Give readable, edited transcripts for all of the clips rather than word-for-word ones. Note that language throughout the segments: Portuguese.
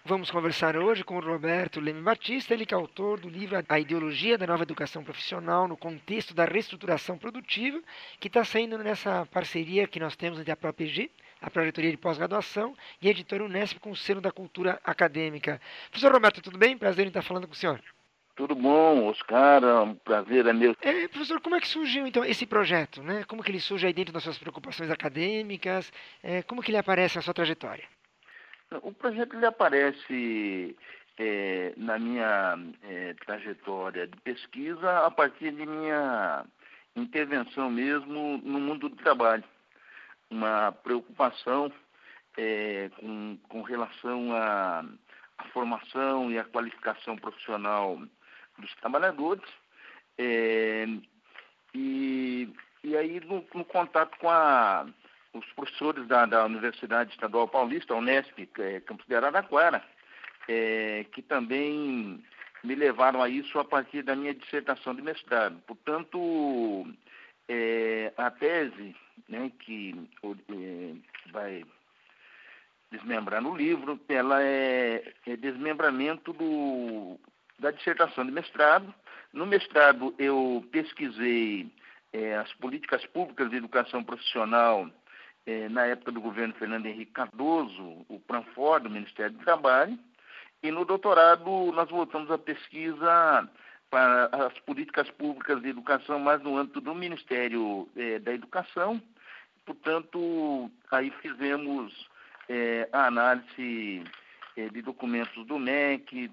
Vamos conversar hoje com o Roberto Leme Batista, ele que é autor do livro A Ideologia da Nova Educação Profissional no Contexto da Reestruturação Produtiva, que está saindo nessa parceria que nós temos entre a ProPG, a Projetoria de Pós-Graduação, e a Editora Unesp com o selo da Cultura Acadêmica. Professor Roberto, tudo bem? Prazer em estar falando com o senhor. Tudo bom, Oscar? Um prazer é meu. Professor, como é que surgiu então esse projeto, né? Como que ele surge aí dentro das suas preocupações acadêmicas? Como que ele aparece na sua trajetória? O projeto ele aparece na minha trajetória de pesquisa a partir de minha intervenção mesmo no mundo do trabalho. Uma preocupação com relação à formação e à qualificação profissional dos trabalhadores. É, e, e aí, no contato com os professores da Universidade Estadual Paulista, a Unesp, Campus de Araraquara, que também me levaram a isso a partir da minha dissertação de mestrado. Portanto, a tese, né, que vai desmembrar no livro, ela é desmembramento da dissertação de mestrado. No mestrado, eu pesquisei as políticas públicas de educação profissional na época do governo Fernando Henrique Cardoso, o Pranfor, do Ministério do Trabalho, e no doutorado nós voltamos à pesquisa para as políticas públicas de educação, mais no âmbito do Ministério da Educação. Portanto, aí fizemos a análise de documentos do MEC,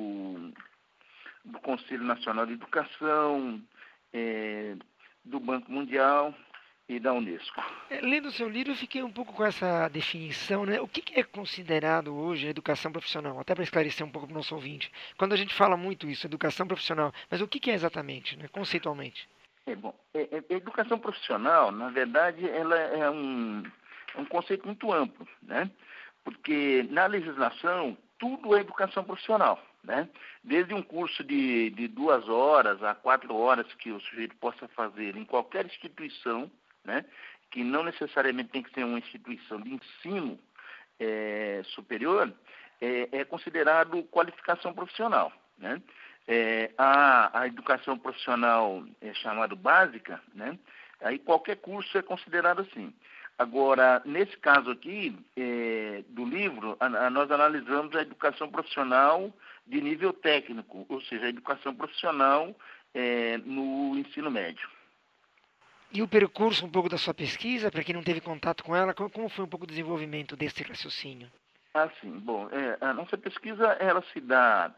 do Conselho Nacional de Educação, do Banco Mundial e da Unesco. Lendo o seu livro, eu fiquei um pouco com essa definição, né? O que é considerado hoje educação profissional? Até para esclarecer um pouco para o nosso ouvinte. Quando a gente fala muito isso, educação profissional, mas o que é exatamente, né? Conceitualmente? Bom, educação profissional, na verdade, ela é um conceito muito amplo, né? Porque na legislação, tudo é educação profissional, né? Desde um curso de 2 horas a 4 horas que o sujeito possa fazer em qualquer instituição, né? Que não necessariamente tem que ser uma instituição de ensino superior, é considerado qualificação profissional, né? A educação profissional é chamada básica, né? Aí qualquer curso é considerado assim. Agora, nesse caso aqui do livro, nós analisamos a educação profissional de nível técnico, ou seja, a educação profissional no ensino médio. E o percurso um pouco da sua pesquisa, para quem não teve contato com ela, como foi um pouco o desenvolvimento desse raciocínio? Sim. Bom, a nossa pesquisa ela se dá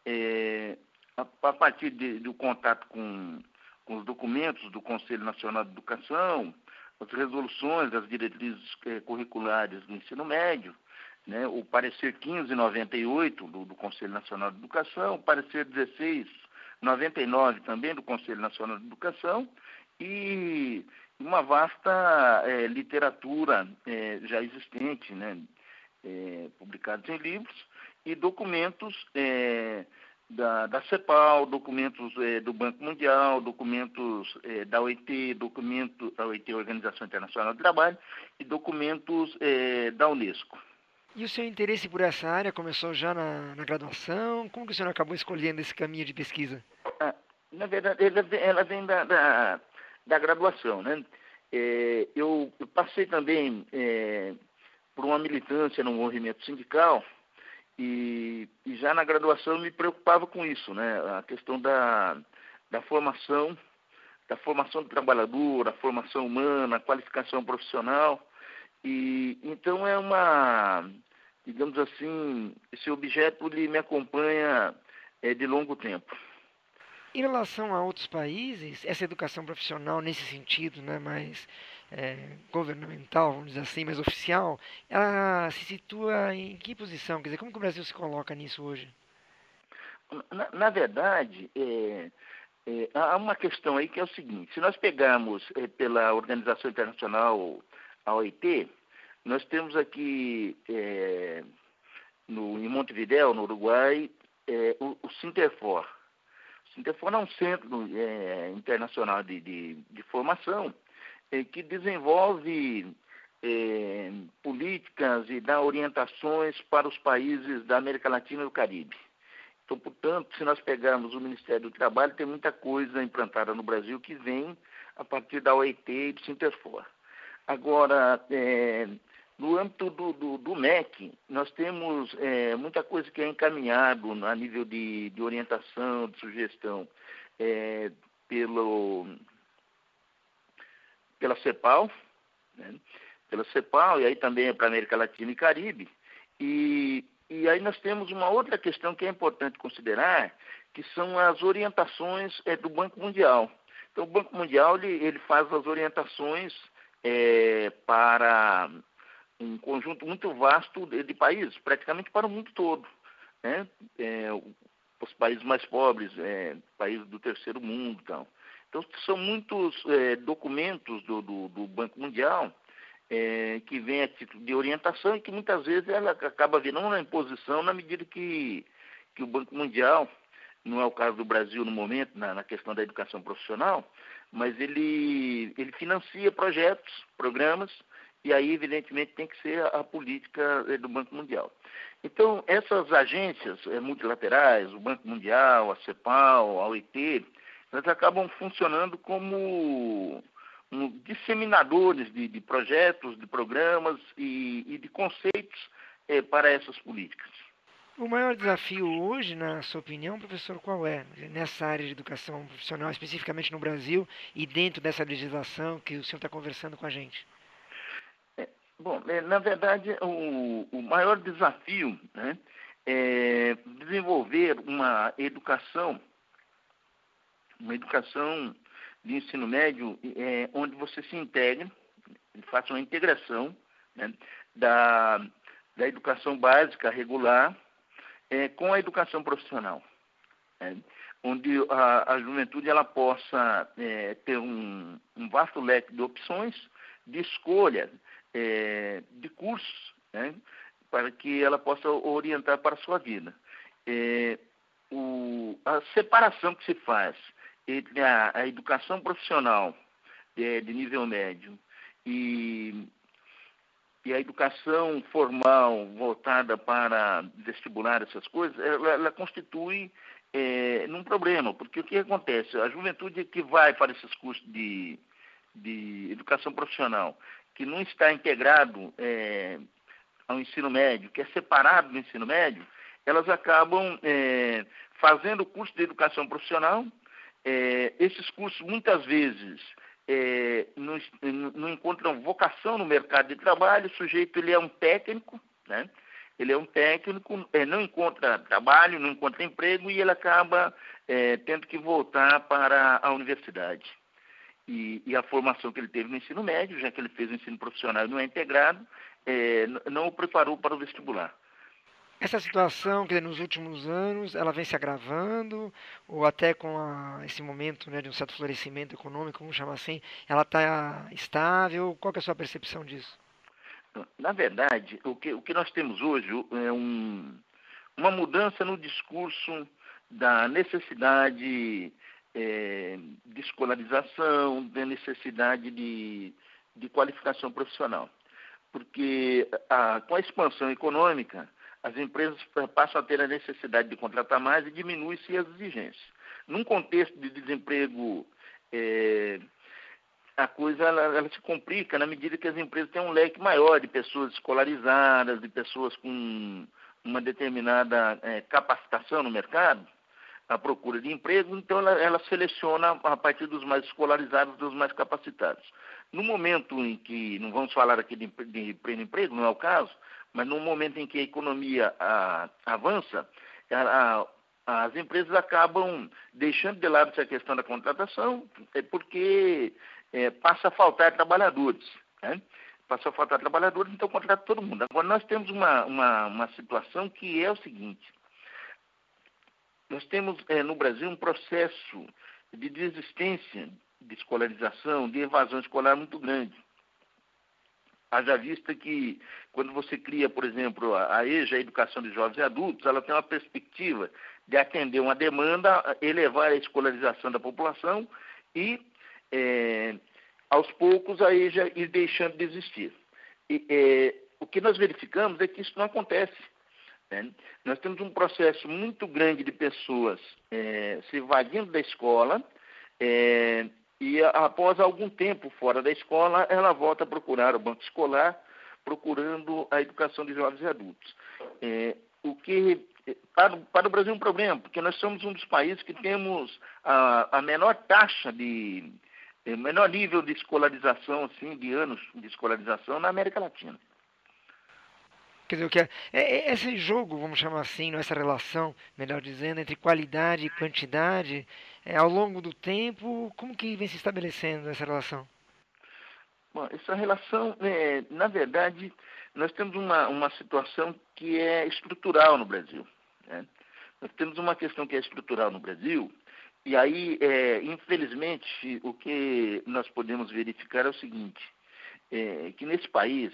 a partir do contato com os documentos do Conselho Nacional de Educação, as resoluções das diretrizes curriculares do ensino médio, né, o parecer 1598 do Conselho Nacional de Educação, o parecer 1699 também do Conselho Nacional de Educação e uma vasta literatura já existente, né, publicados em livros, e documentos da CEPAL, documentos do Banco Mundial, documentos da OIT, da OIT, Organização Internacional do Trabalho, e documentos da Unesco. E o seu interesse por essa área começou já na graduação? Como que o senhor acabou escolhendo esse caminho de pesquisa? Na verdade, ela vem da graduação, né? Eu passei também por uma militância no movimento sindical e já na graduação eu me preocupava com isso, né? A questão da formação do trabalhador, a formação humana, a qualificação profissional. E então digamos assim, esse objeto ele me acompanha de longo tempo. Em relação a outros países, essa educação profissional nesse sentido, né, mais governamental, vamos dizer assim, mais oficial, ela se situa em que posição? Quer dizer, como que o Brasil se coloca nisso hoje? Na verdade, há uma questão aí que é o seguinte: se nós pegarmos pela Organização Internacional, a OIT, nós temos aqui em Montevidéu, no Uruguai, o Sinterfor. O Sinterfor é um centro internacional de formação que desenvolve políticas e dar orientações para os países da América Latina e do Caribe. Então, portanto, se nós pegarmos o Ministério do Trabalho, tem muita coisa implantada no Brasil que vem a partir da OIT e do Sinterfor. Agora, no âmbito do MEC, nós temos muita coisa que é encaminhado a nível de orientação, de sugestão, pela CEPAL, né? Pela CEPAL, e aí também é para a América Latina e Caribe. E aí nós temos uma outra questão que é importante considerar, que são as orientações do Banco Mundial. Então, o Banco Mundial ele faz as orientações para um conjunto muito vasto de países, praticamente para o mundo todo, né? Os países mais pobres, países do terceiro mundo e tal. Então, são muitos documentos do Banco Mundial que vem a título de orientação e que muitas vezes ela acaba virando uma imposição na medida que o Banco Mundial, não é o caso do Brasil no momento, na questão da educação profissional, mas ele financia projetos, programas, e aí, evidentemente, tem que ser a política do Banco Mundial. Então, essas agências multilaterais, o Banco Mundial, a CEPAL, a OIT, elas acabam funcionando como disseminadores de projetos, de programas e de conceitos para essas políticas. O maior desafio hoje, na sua opinião, professor, qual é? Nessa área de educação profissional, especificamente no Brasil, e dentro dessa legislação que o senhor está conversando com a gente? Bom, na verdade, o maior desafio, né, é desenvolver uma educação de ensino médio onde você se integre, faça uma integração, né, da educação básica regular com a educação profissional, né, onde a juventude ela possa ter um vasto leque de opções de escolha de cursos, né, para que ela possa orientar para a sua vida. A separação que se faz entre a educação profissional de nível médio e a educação formal voltada para vestibular, essas coisas, ela constitui num problema, porque o que acontece? A juventude que vai para esses cursos de educação profissional, que não está integrado ao ensino médio, que é separado do ensino médio, elas acabam fazendo curso de educação profissional. Esses cursos, muitas vezes, não encontram vocação no mercado de trabalho. O sujeito ele é um técnico, né? Ele é um técnico, não encontra trabalho, não encontra emprego e ele acaba tendo que voltar para a universidade. E a formação que ele teve no ensino médio, já que ele fez o ensino profissional e não é integrado, não o preparou para o vestibular. Essa situação, que nos últimos anos, ela vem se agravando, ou até com esse momento, né, de um certo florescimento econômico, vamos chamar assim, ela está estável? Qual que é a sua percepção disso? Na verdade, o que nós temos hoje é uma mudança no discurso da necessidade de escolarização, da necessidade de qualificação profissional. Porque com a expansão econômica, as empresas passam a ter a necessidade de contratar mais e diminui-se as exigências. Num contexto de desemprego, a coisa ela se complica na medida que as empresas têm um leque maior de pessoas escolarizadas, de pessoas com uma determinada capacitação no mercado, à procura de emprego, então ela seleciona a partir dos mais escolarizados, dos mais capacitados. No momento em que, não vamos falar aqui de pleno emprego, não é o caso, mas no momento em que a economia avança, as empresas acabam deixando de lado essa questão da contratação, porque passa a faltar trabalhadores, né? Passa a faltar trabalhadores, então contrata todo mundo. Agora, nós temos uma situação que é o seguinte: nós temos no Brasil um processo de desistência de escolarização, de evasão escolar muito grande. Haja vista que, quando você cria, por exemplo, a EJA, a Educação de Jovens e Adultos, ela tem uma perspectiva de atender uma demanda, elevar a escolarização da população e, aos poucos, a EJA ir deixando de existir. O que nós verificamos é que isso não acontece, né? Nós temos um processo muito grande de pessoas se evadindo da escola, e após algum tempo fora da escola, ela volta a procurar o banco escolar, procurando a educação de jovens e adultos. O que para o Brasil é um problema, porque nós somos um dos países que temos a menor taxa menor nível de escolarização, assim, de anos de escolarização na América Latina. Quer dizer, esse jogo, vamos chamar assim, não, essa relação, melhor dizendo, entre qualidade e quantidade, ao longo do tempo, como que vem se estabelecendo essa relação? Bom, essa relação, na verdade, nós temos uma situação que é estrutural no Brasil, né? Nós temos uma questão que é estrutural no Brasil, e aí, infelizmente, o que nós podemos verificar é o seguinte, que nesse país,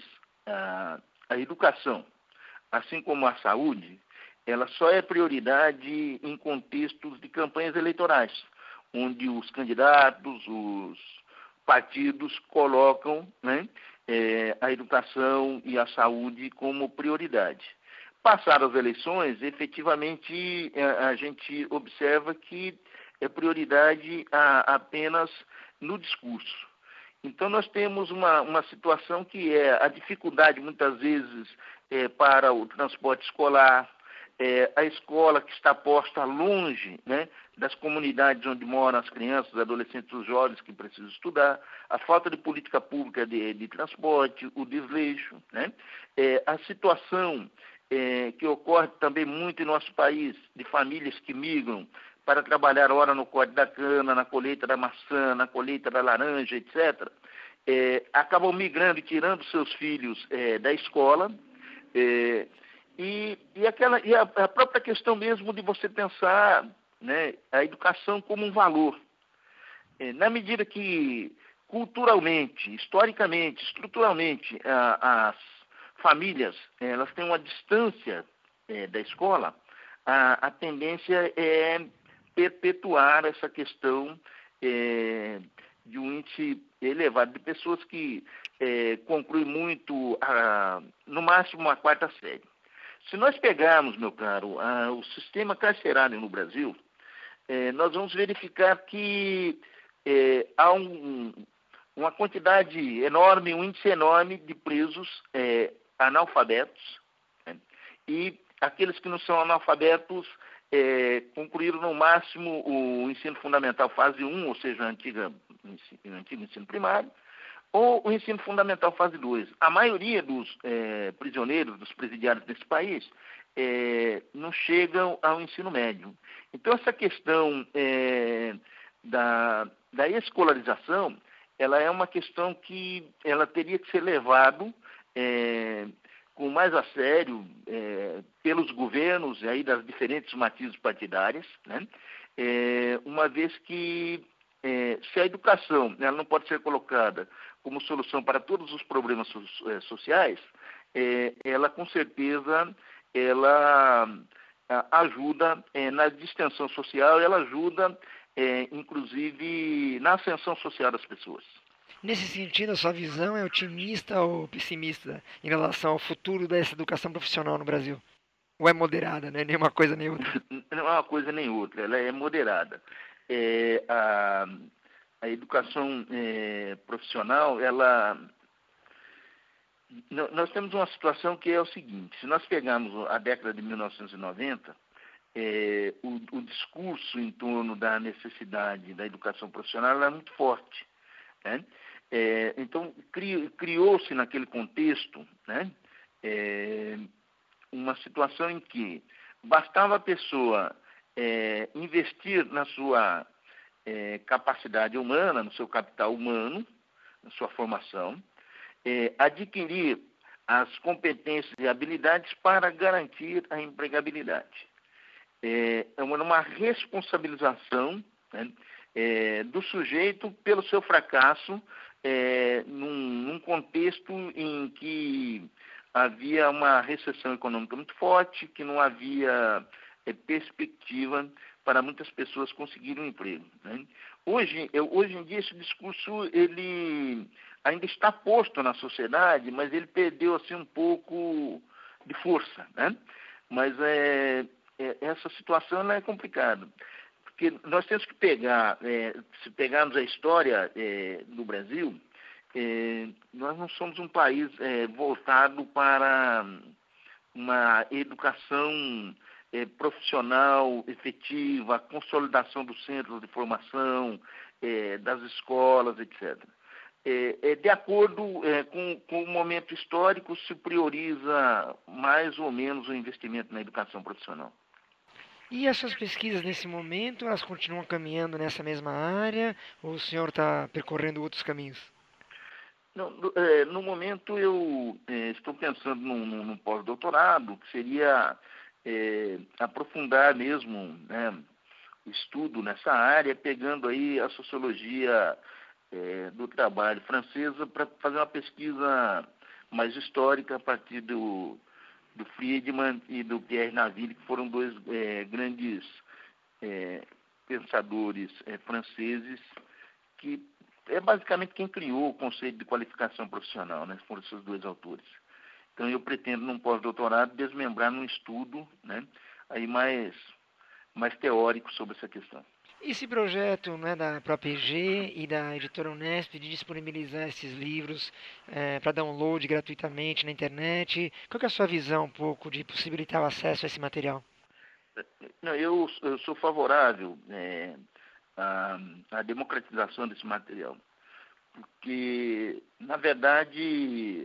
a educação, assim como a saúde, ela só é prioridade em contextos de campanhas eleitorais, onde os candidatos, os partidos colocam, né, a educação e a saúde como prioridade. Passadas as eleições, efetivamente, a gente observa que é prioridade apenas no discurso. Então, nós temos uma situação que é a dificuldade, muitas vezes, para o transporte escolar, a escola que está posta longe, né, das comunidades onde moram as crianças, adolescentes, os jovens que precisam estudar, a falta de política pública de transporte, o desleixo, né, a situação que ocorre também muito em nosso país, de famílias que migram para trabalhar ora no corte da cana, na colheita da maçã, na colheita da laranja, etc., acabam migrando e tirando seus filhos da escola, e a própria questão mesmo de você pensar, né, a educação como um valor. Na medida que culturalmente, historicamente, estruturalmente, as famílias elas têm uma distância da escola, a tendência é perpetuar essa questão de um índice elevado de pessoas que concluem muito, no máximo, a quarta série. Se nós pegarmos, meu caro, o sistema carcerário no Brasil, nós vamos verificar que há uma quantidade enorme, um índice enorme de presos analfabetos, né? E aqueles que não são analfabetos concluíram no máximo o ensino fundamental fase 1, ou seja, o antigo ensino primário, ou o ensino fundamental fase 2. A maioria dos prisioneiros, dos presidiários desse país, não chegam ao ensino médio. Então, essa questão da escolarização, ela é uma questão que ela teria que ser levado com mais a sério pelos governos aí das diferentes matizes partidárias, né? Uma vez que se a educação ela não pode ser colocada como solução para todos os problemas sociais, ela com certeza ela ajuda na distensão social, ela ajuda inclusive na ascensão social das pessoas. Nesse sentido, a sua visão é otimista ou pessimista em relação ao futuro dessa educação profissional no Brasil? Ou é moderada, né? Nem uma coisa nem outra? Não é uma coisa nem outra, ela é moderada. A educação profissional, nós temos uma situação que é o seguinte, se nós pegarmos a década de 1990, o discurso em torno da necessidade da educação profissional era muito forte, né? Então, criou-se naquele contexto, né, uma situação em que bastava a pessoa investir na sua capacidade humana, no seu capital humano, na sua formação, adquirir as competências e habilidades para garantir a empregabilidade. É uma responsabilização, né, do sujeito pelo seu fracasso num contexto em que havia uma recessão econômica muito forte, que não havia perspectiva para muitas pessoas conseguirem um emprego, né? Hoje em dia, esse discurso ele ainda está posto na sociedade, mas ele perdeu assim um pouco de força, né? Mas essa situação ela é complicada, porque nós temos que pegar, se pegarmos a história do Brasil, nós não somos um país voltado para uma educação profissional efetiva, a consolidação dos centros de formação, das escolas, etc. De acordo com o momento histórico, se prioriza mais ou menos o investimento na educação profissional. E as suas pesquisas nesse momento, elas continuam caminhando nessa mesma área ou o senhor está percorrendo outros caminhos? Não, no momento eu estou pensando num pós-doutorado, que seria aprofundar mesmo, né, o estudo nessa área, pegando aí a sociologia do trabalho francesa para fazer uma pesquisa mais histórica a partir do Friedman e do Pierre Naville, que foram dois grandes pensadores franceses, que é basicamente quem criou o conceito de qualificação profissional, né? Foram esses dois autores. Então eu pretendo, num pós-doutorado, desmembrar num estudo, né, aí mais teórico sobre essa questão. Esse projeto, né, da própria EG e da editora Unesp de disponibilizar esses livros para download gratuitamente na internet, qual que é a sua visão um pouco de possibilitar o acesso a esse material? Não, eu sou favorável à democratização desse material, porque, na verdade,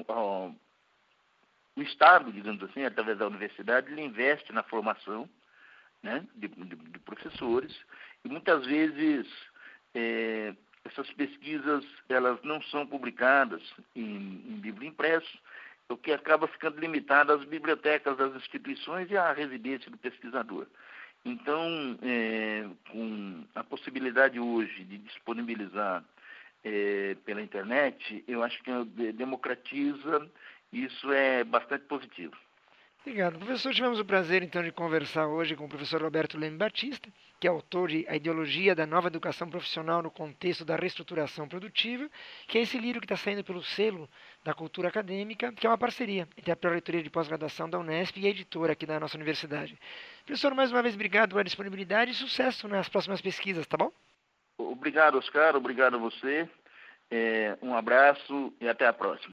o Estado, digamos assim, através da universidade, ele investe na formação, né, de professores, e muitas vezes essas pesquisas elas não são publicadas em livro impresso, o que acaba ficando limitado às bibliotecas das instituições e à residência do pesquisador. Então, com a possibilidade hoje de disponibilizar pela internet, eu acho que democratiza, isso é bastante positivo. Obrigado. Professor, tivemos o prazer então de conversar hoje com o professor Roberto Leme Batista, que é autor de A Ideologia da Nova Educação Profissional no Contexto da Reestruturação Produtiva, que é esse livro que está saindo pelo selo da Cultura Acadêmica, que é uma parceria entre a Pró-Reitoria de Pós-Graduação da Unesp e a editora aqui da nossa universidade. Professor, mais uma vez, obrigado pela disponibilidade e sucesso nas próximas pesquisas, tá bom? Obrigado, Oscar. Obrigado a você. Um abraço e até a próxima.